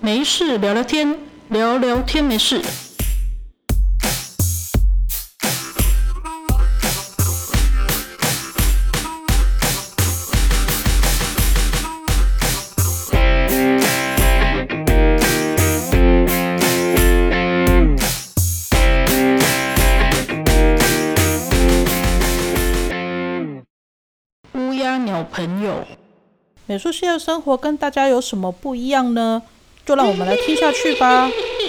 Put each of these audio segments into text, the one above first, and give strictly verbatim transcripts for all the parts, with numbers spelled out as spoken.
没事聊聊天，聊聊天没事。乌鸦鸟朋友，美术系的生活跟大家有什么不一样呢？就让我们来听下去吧。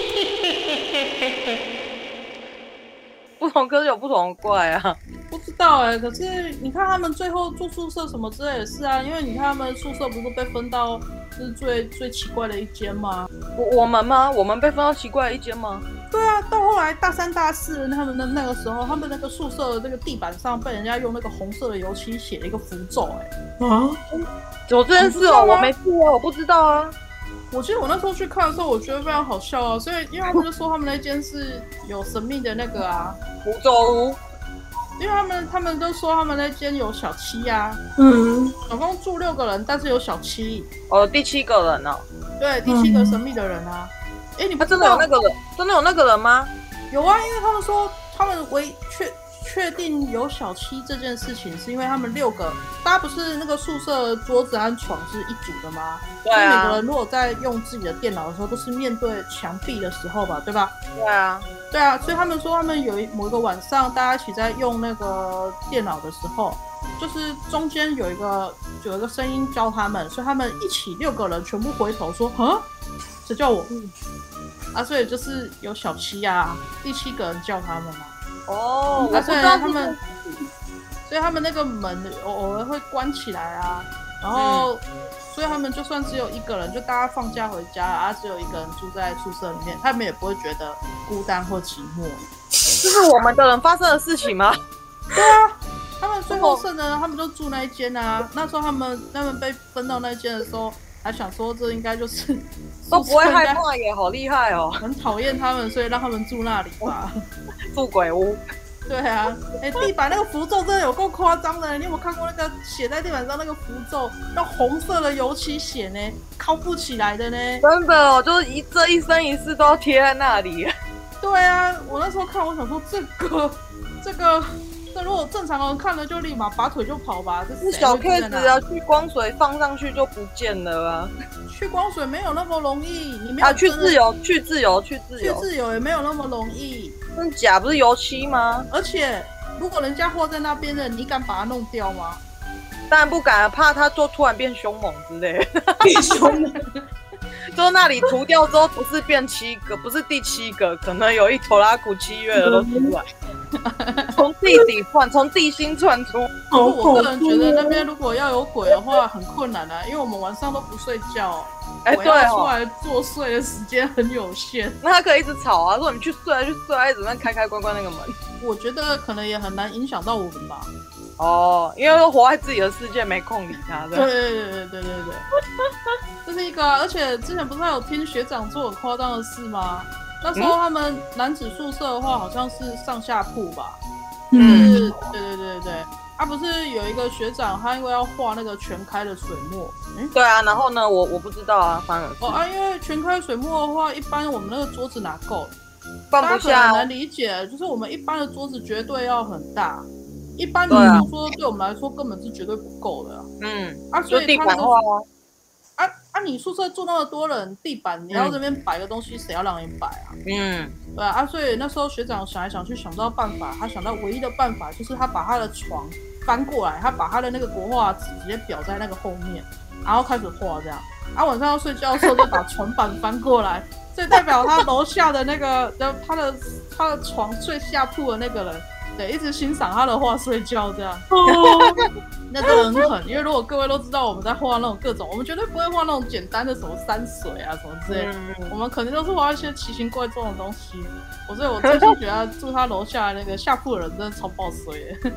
不同科有不同的怪啊。 不知道哎、欸，可是你看他们最后住宿舍什么之类的事啊，因为你看他们宿舍不是被分到就是最最奇怪的一间吗？ 我我们吗？我们被分到奇怪的一间吗？ 对啊，到后来大三大四他们的那个时候，他们那个宿舍的那个地板上被人家用那个红色的油漆写了一个符咒哎、欸。 啊？ 有这件事哦，我没去啊，我不知道啊。 我记得我那时候去看的时候，我觉得非常好笑啊，所以因为他们就说他们那间是有神秘的那个啊符咒屋， 因为他们他们都说他们那间有小七啊， 嗯， 总共住六个人，但是有小七。 哦，第七个人哦。 对，第七个神秘的人啊。哎、嗯，你不他真的有那个人？真的有那个人吗？ 有啊，因为他们说他们唯确确定有小七这件事情，是因为他们六个，大家不是那个宿舍桌子和床是一组的吗？ 对啊。 所以每个人如果在用自己的电脑的时候，都是面对墙壁的时候吧，对吧？ 对啊。 对啊，所以他们说他们有一某一个晚上，大家一起在用那个电脑的时候，就是中间有一个有一个声音叫他们，所以他们一起六个人全部回头说：“啊，谁叫我？”嗯啊，所以就是有小七啊，第七个人叫他们啊。 哦， 啊，所以他们，所以他们那个门偶尔会关起来啊，然后，嗯、所以他们就算只有一个人，就大家放假回家啊，只有一个人住在宿舍里面，他们也不会觉得孤单或寂寞。 这是我们的人发生的事情吗？ 对啊，他们最后剩的，他们就住那一间啊。那时候他们他们被分到那一间的时候，还想说这应该就是都不会害怕耶，好厉害哦！ 很讨厌他们，所以让他们住那里吧。 住鬼屋。 对啊，哎、欸，地板那个符咒真的有够夸张的，你有没有看过那个写在地板上那个符咒，用红色的油漆写呢，敲不起来的呢？ 真的哦，就是一这一生一世都要贴在那里。 对啊，我那时候看，我想说这个这个。这如果正常人看了就立马拔腿就跑吧，这是小 case 啊，去光水放上去就不见了啊。 去光水没有那么容易，你没有啊？去自由，去自由，去自由， 去自由也没有那么容易。 真假不是油漆吗？ 而且如果人家画在那边的，你敢把它弄掉吗？ 当然不敢，怕他就突然变凶猛之类的。变凶猛。就是那里涂掉之后，不是变七个，不是第七个，可能有一头拉苦七月的都出来。从地底窜，从地心窜出。 我个人觉得那边如果要有鬼的话很困难啊，因为我们晚上都不睡觉，哎，对哦，出来作祟的时间很有限。 那他可以一直吵啊，说你去睡啊，去睡啊，一直在开开关关那个门。 我觉得可能也很难影响到我们吧。 哦，因为都活在自己的世界，没空理他。 对对对对对对对，这是一个、啊，而且之前不是还有听学长做很夸张的事吗？那时候他们男子宿舍的话，好像是上下铺吧。嗯，就是、对对对对，啊，不是有一个学长，他因为要画那个全开的水墨， 嗯，对啊，然后呢，我我不知道啊，反而哦啊，因为全开水墨的话，一般我们那个桌子哪够， 放不下， 大家很难理解，就是我们一般的桌子绝对要很大。一般比如说，对我们来说根本是绝对不够的、啊。 嗯， 啊，所以地板化啊啊！你宿舍住那么多人，地板你要这边摆个东西，谁、嗯、要让你摆啊？ 嗯， 对啊啊！所以那时候学长想来想去，想不到办法，他想到唯一的办法就是他把他的床翻过来，他把他的那个国画纸直接裱在那个后面，然后开始画这样。啊，晚上要睡觉的时候就把床板翻过来，所以代表他楼下的那个，他的他的床最下铺的那个人。对，一直欣赏他的画睡觉这样，哦、那真的很狠。因为如果各位都知道我们在画那种各种，我们绝对不会画那种简单的什么山水啊什么之类的，嗯、我们肯定都是画一些奇形怪状的东西。我所以我真心觉得住他楼下那个下铺的人真的超爆衰的。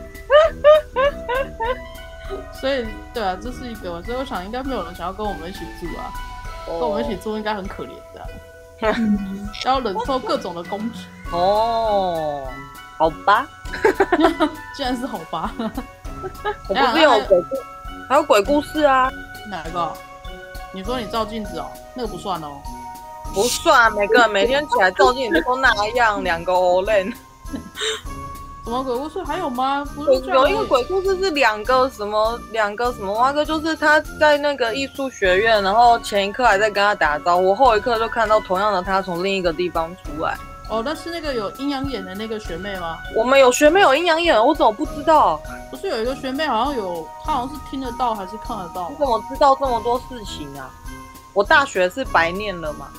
所以对啊，这是一个，所以我想应该没有人想要跟我们一起住啊，哦、跟我们一起住应该很可怜的、啊，要忍受各种的攻击。 哦。好吧， 竟然是好吧。 我不是有鬼故，还有鬼故事啊。 哪一个？你说你照镜子哦，那个不算哦。 不算，每个人每天起来照镜子都那样，两个 Olen。 什么鬼故事还有吗？不是有一个鬼故事是两个什么两个什么蛙哥，就是他在那个艺术学院，然后前一刻还在跟他打招呼，后一刻就看到同样的他从另一个地方出来。 哦，那是那个有阴阳眼的那个学妹吗？ 我们有学妹有阴阳眼，我怎么不知道？ 不是有一个学妹好像有，她好像是听得到还是看得到？ 你怎么知道这么多事情啊？我大学是白念了吗？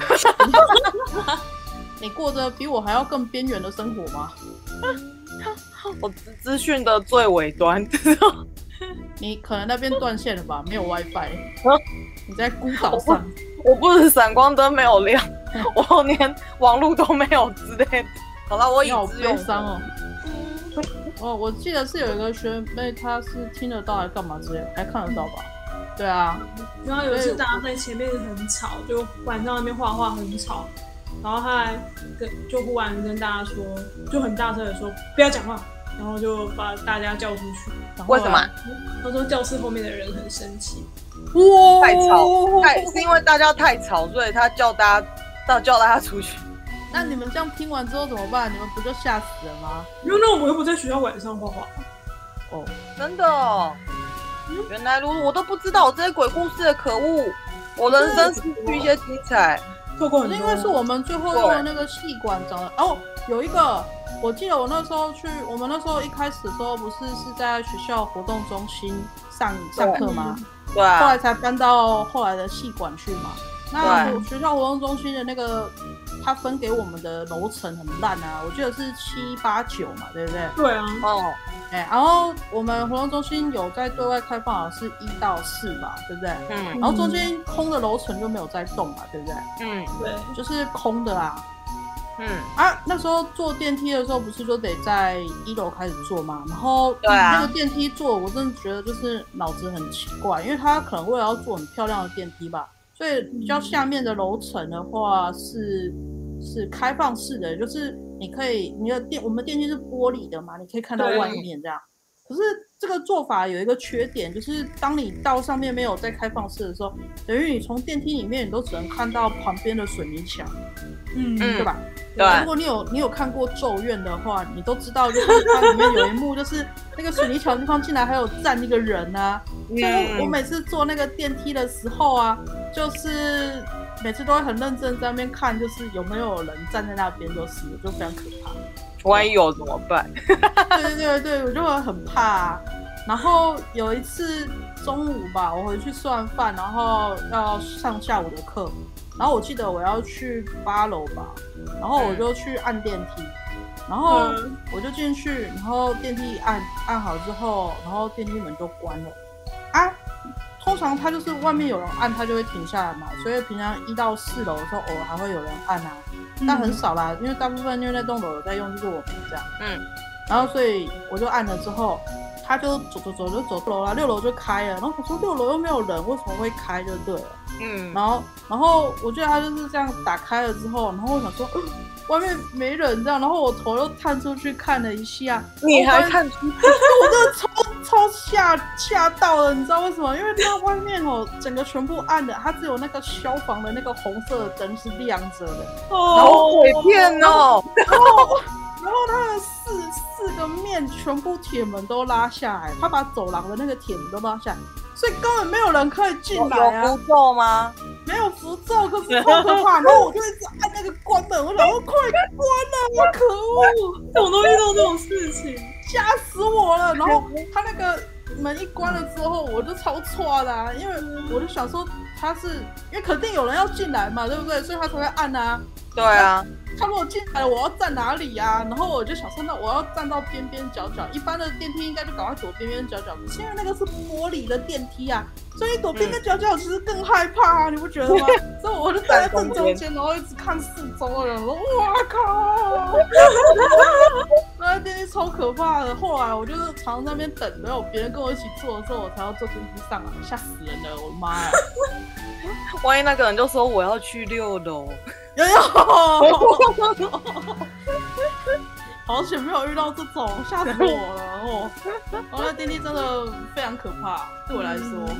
你过着比我还要更边缘的生活吗？ 我资资讯的最尾端。 你可能那边断线了吧？没有 WiFi。你在孤岛上。 我不是闪光灯没有亮，我连网路都没有之类的。好了，我已好知悲伤哦。哦，我记得是有一个学妹，她是听得到还干嘛之类的，还看得到吧？对啊。 然后有一次大家在前面很吵，就晚上那边画画很吵，然后她还跟就忽然跟大家说，就很大声的说不要讲话，然后就把大家叫出去。 为什么？ 他说教室后面的人很生气。 哇， 太吵，太是因为大家太吵，所以他叫大家叫大家出去。 那你们这样听完之后怎么办？你们不就吓死了吗？ 因为那我们又不在学校晚上画画。 哦，真的哦。原来如此，我都不知道我这些鬼故事的可恶，我人生失去一些精彩。 错过很多。 应该是我们最后用的那个气管长得哦，有一个，我记得我那时候去，我们那时候一开始的时候不是是在学校活动中心上上课吗？ 对啊。 后来才搬到后来的系馆去嘛。那学校活动中心的那个，他分给我们的楼层很烂啊，我记得是七八九嘛，对不对？ 对啊。 哦。 哎，然后我们活动中心有在对外开放，是一到四吧，对不对？嗯。然后中间空的楼层就没有在动嘛，对不对？ 嗯，对， 就是空的啦。 嗯啊，那时候坐电梯的时候，不是就得在一楼开始坐嘛？然后对啊， 那个电梯坐，我真的觉得就是脑子很奇怪，因为他可能为了要坐很漂亮的电梯吧，所以比较下面的楼层的话是是开放式的，就是你可以你的电我们电梯是玻璃的嘛，你可以看到外面这样。可是这个做法有一个缺点，就是当你到上面没有在开放式的时候，等于你从电梯里面你都只能看到旁边的水泥墙，嗯，对吧？ 对。 如果你有你有看过《咒怨》的话，你都知道，就是它里面有一幕，就是那个水泥墙地方竟然还有站一个人啊！所以我每次坐那个电梯的时候啊，就是每次都会很认真在那边看，就是有没有人站在那边，就是就非常可怕。 万一有怎么办？ 对对对对，我就会很怕啊。然后有一次中午吧，我回去吃完饭，然后要上下午的课，然后我记得我要去八楼吧，然后我就去按电梯，然后我就进去，然后电梯按按好之后，然后电梯门就关了啊。通常它就是外面有人按，它就会停下来嘛，所以平常一到四楼的时候，偶尔还会有人按啊，但很少啦，因为大部分因为那栋楼有在用，就是我们这样。嗯，然后所以我就按了之后，他就走走走就走楼啦，六楼就开了，然后我说六楼又没有人，为什么会开就对了。嗯，然后然后我觉得他就是这样打开了之后，然后我想说，呃、外面没人这样，然后我头又探出去看了一下， 你还看出去？ 我真的超超吓吓到了，你知道为什么？因为它外面哦，整个全部暗的，它只有那个消防的那个红色的灯是亮着的， 好鬼片哦。 然后然后它的四四个面全部铁门都拉下来，他把走廊的那个铁门都拉下来，所以根本没有人可以进来啊。 有符咒吗？ 没有符咒，可是好可怕。然后我就一直按那个关门，我想说快关了，可恶！ 我都遇到这种事情， 吓死我了。然后他那个门一关了之后，我就超错的、啊，因为我就想说他是因为肯定有人要进来嘛，对不对？所以他才会按啊。 对啊。 他如果进来了，我要站哪里啊？然后我就想说，那我要站到边边角角。一般的电梯应该就赶快躲边边角角，因为那个是玻璃的电梯啊，所以躲边边角角其实更害怕啊，你不觉得吗？所以我就站在正中间，然后一直看四周的人，说哇靠！那电梯超可怕的。后来我就是常常在那边等，没有别人跟我一起坐的时候，我才要坐电梯上来，吓死人了！我的妈呀！ 万一那个人就说我要去六楼。 有有，好险没有遇到这种，吓死我了哦！然后那电梯真的非常可怕，对我来说。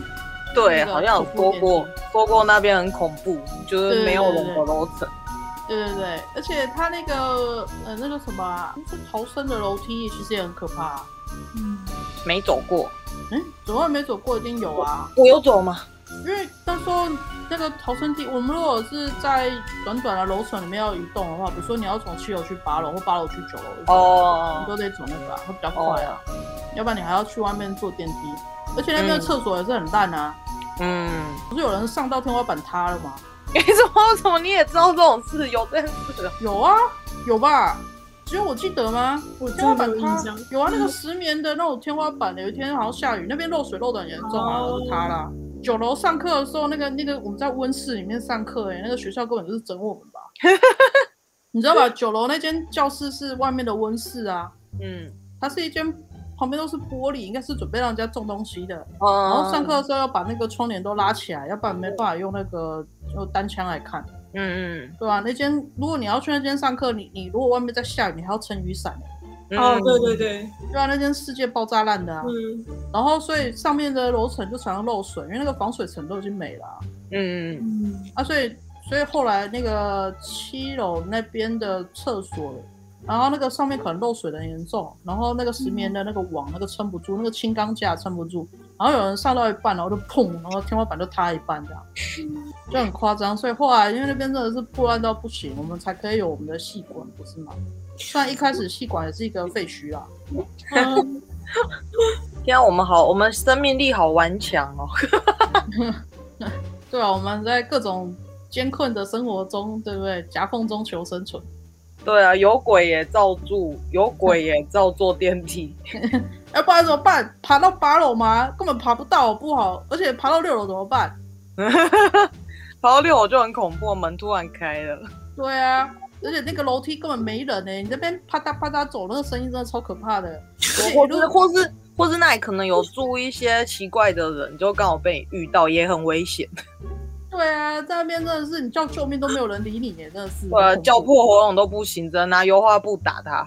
对，好像有说过，说过那边很恐怖，就是没有人的楼层。 对对对，而且它那个呃那个什么、啊，是逃生的楼梯，其实也很可怕、啊。 嗯， 没走过。 嗯，走过没走过一定有啊。 我有走吗？ 因为那时候那个逃生梯，我们如果是在短短的楼层里面要移动的话，比如说你要从七楼去八楼，或八楼去九楼，哦，你都得走那个、啊，会比较快啊。哦、要不然你还要去外面坐电梯，而且那边的厕所也是很烂啊。嗯，不是有人上到天花板塌了吗？ 你怎么怎么你也知道这种事？有这件事？ 有啊，有吧？只有我记得吗？我天花板塌有啊，那个石棉的那种天花板，有一天好像下雨，那边漏水漏得很严重啊，然后就塌了。九楼上课的时候，那个那个我们在温室里面上课，哎，那个学校根本就是整我们吧？你知道吧？九楼那间教室是外面的温室啊，嗯，它是一间旁边都是玻璃，应该是准备让人家种东西的。哦、然后上课的时候要把那个窗帘都拉起来，要不然没办法用那个用单枪来看。嗯嗯，对啊，那间如果你要去那间上课，你你如果外面在下雨，你还要撑雨伞。 哦，对对对， 对啊，那间世界爆炸烂的啊。嗯，然后所以上面的楼层就常常漏水，因为那个防水层都已经没了、啊。嗯嗯啊，所以所以后来那个七楼那边的厕所，然后那个上面可能漏水的很严重，然后那个石棉的那个网那个撑不住，那个轻钢架撑不住，然后有人上到一半，然后就砰，然后天花板就塌一半这样，就很夸张。所以后来因为那边真的是破烂到不行，我们才可以有我们的系馆，不是吗？虽然一开始系馆也是一个废墟啊。 嗯，天啊，我们好，我们生命力好顽强哦。 对啊，我们在各种艰困的生活中，对不对？夹缝中求生存。 对啊，有鬼也照住，有鬼也照坐电梯。 要不然怎么办？爬到八楼吗？根本爬不到，好不好？而且爬到六楼怎么办？ 爬到六楼就很恐怖，门突然开了。 对啊。而且那个楼梯根本没人呢、欸，你这边啪嗒啪嗒走，那个声音真的超可怕的。 或是或是或是那里可能有住一些奇怪的人，就刚好被你遇到，也很危险。 对啊，在那边真的是你叫救命都没有人理你耶，真的是。 对啊，叫破喉咙都不行，只能拿油画布打他。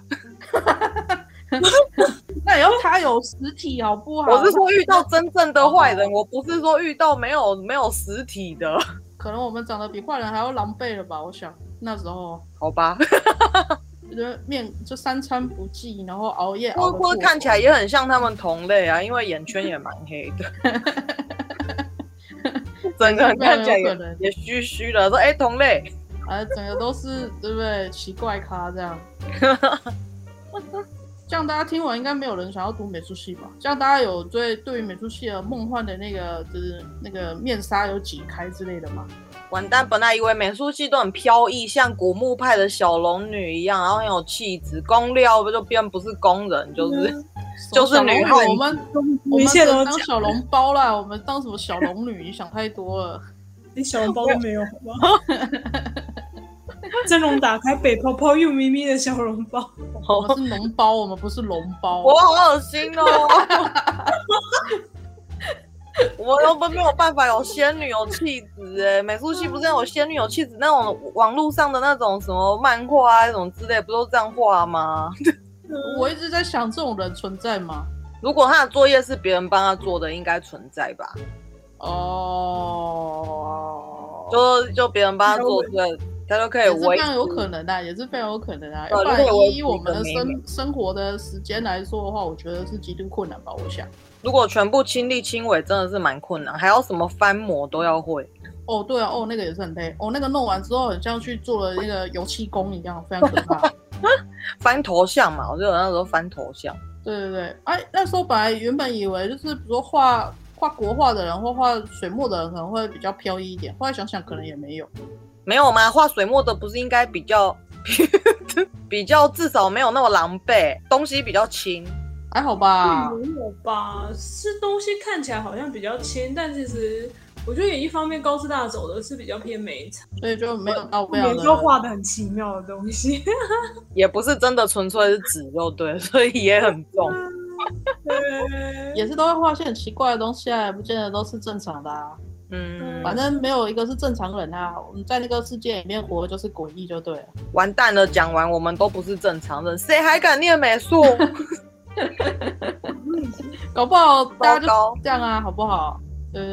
那也要他有实体好不好？ 我是说遇到真正的坏人，我不是说遇到没有没有实体的。 可能我们长得比坏人还要狼狈了吧？我想那时候。 好吧。 就面就三餐不继，然后熬夜熬得过。 或者看起来也很像他们同类啊，因为眼圈也蛮黑的。整个人看起来 也, 也虚虚的，说哎、欸、同类， 哎，整个都是对不对？奇怪咖这样。这样大家听完应该没有人想要读美术系吧？这样大家有对对于美术系的梦幻的那个就是那个面纱有解开之类的吗？ 完蛋，本来以为美术系都很飘逸，像古墓派的小龙女一样，然后很有气质，工料就变不是工人，就是、嗯、就是女汉子。 我们我们只能当小笼包啦，我们当什么小龙女？你想太多了， 你小笼包都没有，好不好？蒸笼打开，北泡泡又咪咪的小笼包。 我们是脓包，我们不是笼包。 我好恶心哦！我都没有办法有仙女有气质哎，美术系不是有仙女有气质那种网络上的那种什么漫画啊，那种之类，不都这样画吗？ 我一直在想，这种人存在吗？ 如果他的作业是别人帮他做的，应该存在吧？ 哦， 就就别人帮他做出来。他就可以， 也是非常有可能的、啊，也是非常有可能啊。要不然以我们的生生活的时间来说的话，我觉得是极度困难吧。我想， 如果全部亲力亲为，真的是蛮困难，还要什么翻模都要会。 哦，对啊，哦，那个也是很累。哦，那个弄完之后，很像去做了那个油漆工一样，非常可怕。 翻头像嘛，我记得那时候翻头像。 对对对，哎，那时候本来原本以为就是比如说画画国画的人或画水墨的人可能会比较飘逸一点，后来想想可能也没有。 没有吗？画水墨的不是应该比较比较至少没有那么狼狈，东西比较轻， 还好吧？ 没有吧？是东西看起来好像比较轻，但其实我觉得也一方面高师大走的是比较偏美场， 所以就没有到非常的就画的很奇妙的东西， 也不是真的纯粹是纸就对，所以也很重。 也是都会画一些很奇怪的东西啊，也不见得都是正常的啊。嗯，反正没有一个是正常人啊，我们在那个世界里面活的就是诡异就对了。 完蛋了，讲完我们都不是正常人，谁还敢念美术？ 搞不好大家就这样啊，好不好？对不对？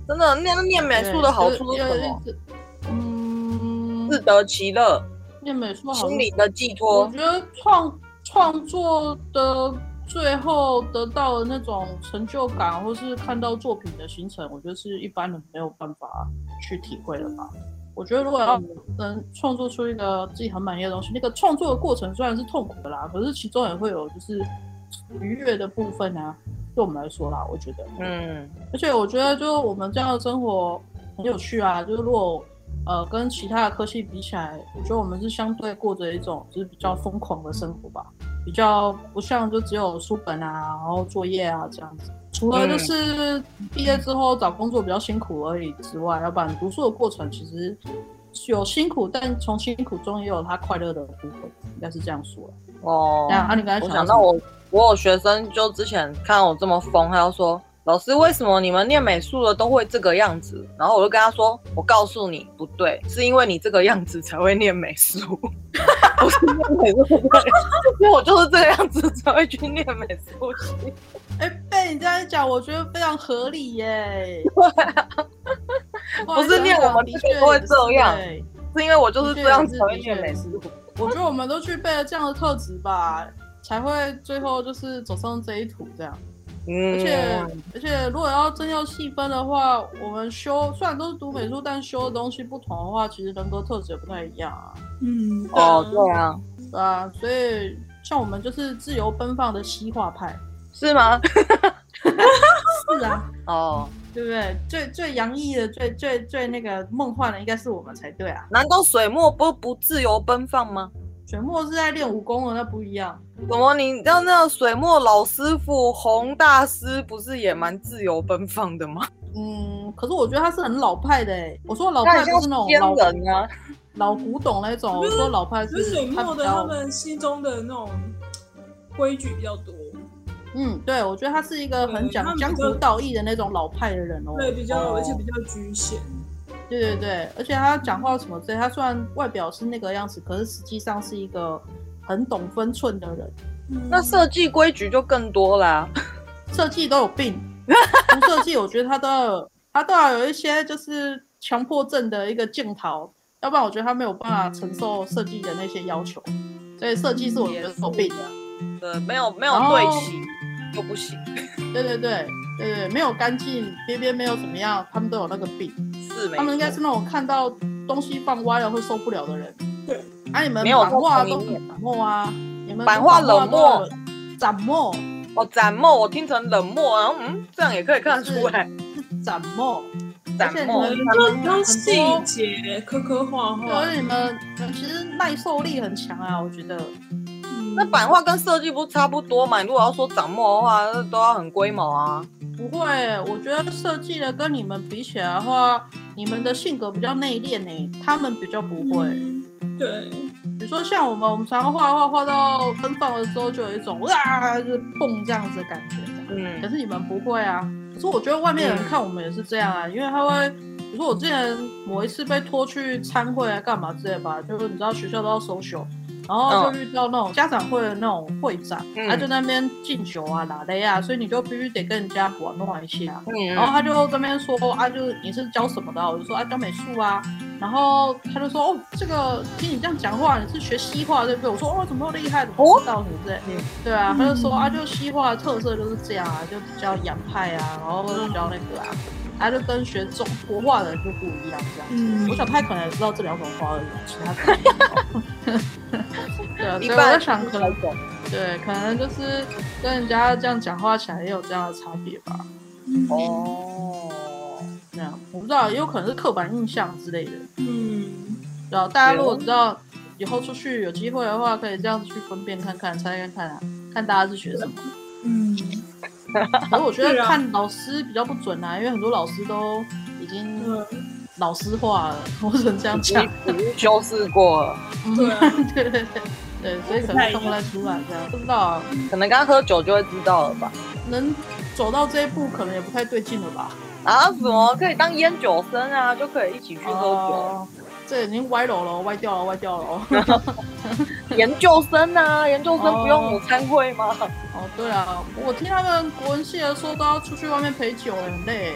真的念念美术的好处是什么？ 嗯， 自得其乐， 念美术好心灵的寄托。 我觉得创创作的最后得到的那种成就感，或是看到作品的形成，我觉得是一般人没有办法去体会的吧。我觉得如果要能创作出一个自己很满意的东西，那个创作的过程虽然是痛苦的啦，可是其中也会有就是愉悦的部分啊。对我们来说啦，我觉得，嗯，而且我觉得就我们这样的生活很有趣啊。就是如果呃跟其他的科系比起来，我觉得我们是相对过着一种就是比较疯狂的生活吧，比较不像就只有书本啊，然后作业啊这样子。除了就是毕业之后找工作比较辛苦而已之外，要不然读书的过程其实有辛苦，但从辛苦中也有他快乐的部分，应该是这样说了。哦，啊，你刚才我想到我我有学生就之前看我这么疯，他就说老师为什么你们念美术的都会这个样子？然后我就跟他说，我告诉你不对，是因为你这个样子才会念美术，不是念美术的，因为我就是这个样子才会去念美术系。 哎、欸，被你这样一讲，我觉得非常合理耶。 对啊，不是念我们的确都会这样，是因为我就是这样才会念美术。 我觉得我们都具备了这样的特质吧，才会最后就是走上这一途这样。嗯，而且而且如果要真要细分的话，我们修虽然都是读美术，但修的东西不同的话，其实人格特质也不太一样啊。 嗯，哦，对啊， 对啊，所以像我们就是自由奔放的西化派。 是吗？ 是啊， 哦， 对不对？最最洋溢的、最最最那个梦幻的，应该是我们才对啊。 难道水墨不不自由奔放吗？ 水墨是在练武功的，那不一样。 怎么？你知道那个水墨老师傅洪大师不是也蛮自由奔放的吗？ 嗯，可是我觉得他是很老派的哎。我说老派不是那种老人啊， 老古董那种。我说老派是水墨的，他们心中的那种规矩比较多。 嗯，对，我觉得他是一个很讲江湖道义的那种老派的人哦。 对，比较、哦、而且比较局限。 对对对，而且他讲话什么之类，他虽然外表是那个样子，可是实际上是一个很懂分寸的人。 嗯、那设计规矩就更多啦， 设计都有病。从设计，我觉得他都要他都要有一些就是强迫症的一个镜头，要不然我觉得他没有办法承受设计的那些要求。所以设计是我觉得有病的。 对，没有没有对齐就不行。 对对对对对，没有干净，边边没有怎么样，他们都有那个病。 是， 他们应该是那种看到东西放歪了会受不了的人。 对， 啊，你们版画都很冷漠啊，你们版画冷漠， 斩墨。 哦，斩墨，我听成冷漠，然后嗯，这样也可以看得出来， 是斩墨。 斩墨， 很多细节，刻刻画画。 而且你们其实耐受力很强啊，我觉得。 那版画跟设计不是差不多嘛？如果要说斩墨的话，那都要很龟毛啊。 不会，我觉得设计的跟你们比起来的话，你们的性格比较内敛诶，他们比较不会。 嗯、对， 比如说像我们，我们常常画画画到奔放的时候，就有一种哇，就是蹦这样子的感觉。嗯，可是你们不会啊。可是我觉得外面的人看我们也是这样啊，嗯、因为他会，比如说我之前某一次被拖去参会啊，干嘛之类吧，就是你知道学校都要social。然后就遇到那种家长会的那种会长，嗯、他就在那边敬酒啊、拉雷啊，所以你就必须得跟人家玩弄一下。嗯、然后他就在那边说啊，就你是教什么的？我就说啊，教美术啊。然后他就说哦，这个听你这样讲话，你是学西画对不对？我说哦，怎么那么厉害？怎么知道什么之类？嗯、对啊，他就说啊，就西画的特色就是这样啊，就比较洋派啊，然后比较那个啊。他就跟学中国画的人就不一样，这样子。嗯、我想他可能也知道这两种画而已，其他可能不知道。对啊，所以我在想，可能对，可能就是跟人家这样讲话起来也有这样的差别吧。哦，这样我不知道，也有可能是刻板印象之类的。嗯，然后大家如果知道以后出去有机会的话，可以这样子去分辨看看、猜看看啊，看大家是学什么。嗯。可是我觉得看老师比较不准啊，因为很多老师都已经老师化了，我只能这样讲， 已经修饰过了。 对啊，对对对对，所以可能看不太出来，这样不知道啊， 可能刚喝酒就会知道了吧。 能走到这一步，可能也不太对劲了吧？ 啊，什么可以当烟酒生啊，就可以一起去喝酒。呃这已经歪楼了，歪掉了，歪掉了。 研究生啊，研究生不用午餐会吗？ 哦，对啊，我听他们国文系的说都要出去外面陪酒，很累。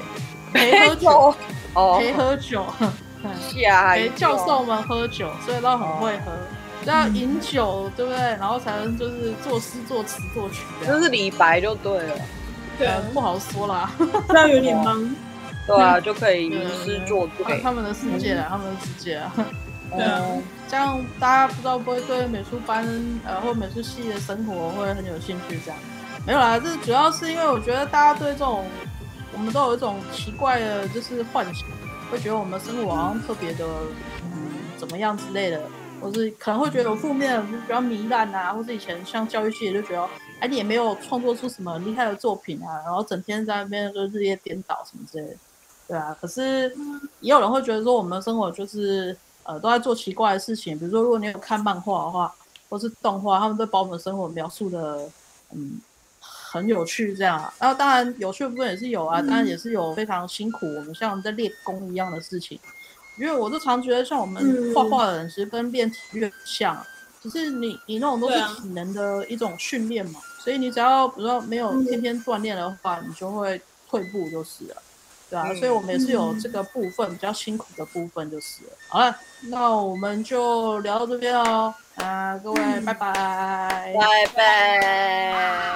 陪喝酒， 哦， 陪喝酒， 下陪教授们喝酒，所以都很会喝。都要饮酒，对不对？然后才能就是作诗作词作曲的， 就是李白就对了。 对、呃，不好说啦， 这样有点忙。 对啊，就可以吟诗作对。 他们的世界啊，他们的世界啊。 对啊， 这样大家不知道不会对美术班呃或美术系的生活会很有兴趣？这样没有啦，这主要是因为我觉得大家对这种我们都有一种奇怪的，就是幻想，会觉得我们生活好像特别的嗯怎么样之类的。或是可能会觉得有负面的，比较糜烂啊，或是以前像教育系就觉得，哎，你也没有创作出什么厉害的作品啊，然后整天在那边就日夜颠倒什么之类的，对啊。可是也有人会觉得说，我们的生活就是呃都在做奇怪的事情，比如说如果你有看漫画的话，或是动画，他们都把我们的生活描述的嗯很有趣这样啊。然后当然有趣的部分也是有啊，当然也是有非常辛苦，我们像在练功一样的事情。因为我就常觉得，像我们画画的人，其实跟练体育很像，只是你你那种都是体能的一种训练嘛，所以你只要比如说没有天天锻炼的话，你就会退步就是了，对啊，所以我们也是有这个部分比较辛苦的部分就是了。好了，那我们就聊到这边哦，啊，各位拜拜， 拜拜。